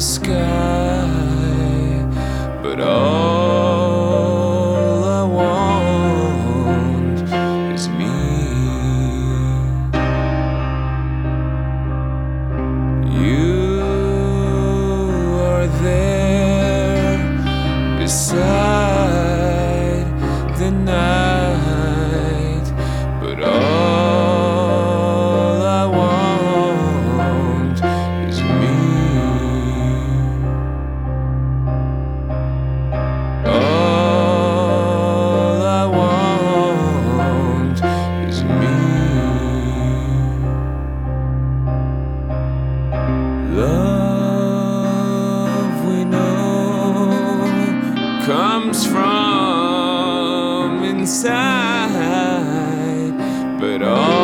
sky, but all I want is me. You are there beside the night, but all I want is me. All I want is me. Love, we know, comes from inside, but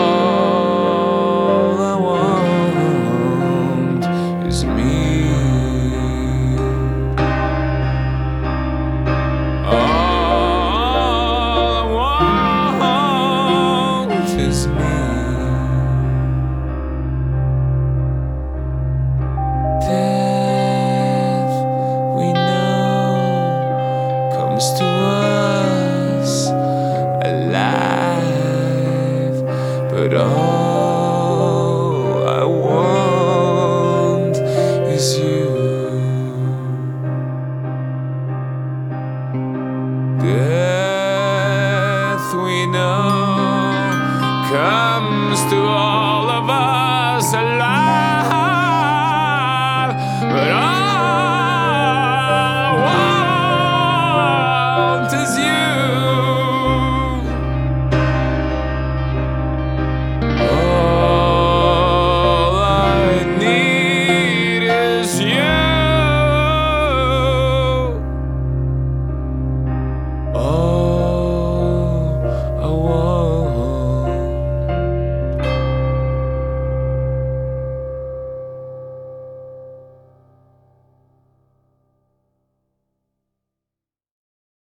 all I want is me. All I want is me. Death, we know, comes to us alive, but all I want is you. Death, we know, comes to us